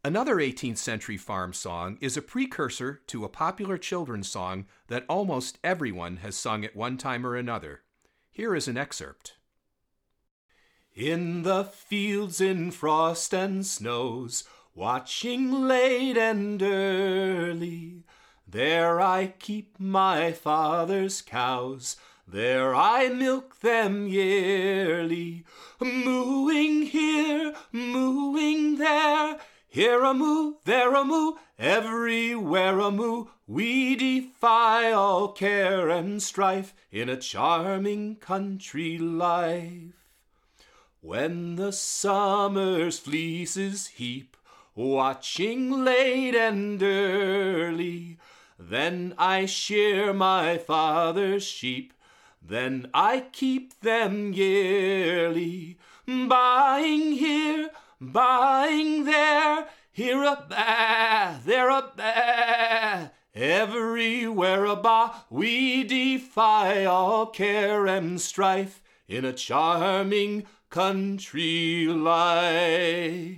Another 18th century farm song is a precursor to a popular children's song that almost everyone has sung at one time or another. Here is an excerpt. In the fields in frost and snows, watching late and early, there I keep my father's cows, there I milk them yearly. Mooing here, mooing there, here a moo, there a moo, everywhere a moo. We defy all care and strife in a charming country life. When the summer's fleeces heap, watching late and early, then I shear my father's sheep, then I keep them yearly. Buying here, buying there, here a baa, there a baa, everywhere a baa. We defy all care and strife in a charming country life.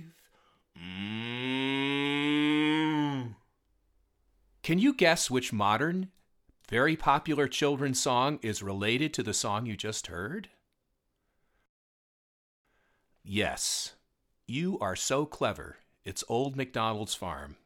Can you guess which modern, very popular children's song is related to the song you just heard? Yes, you are so clever. It's Old MacDonald's Farm.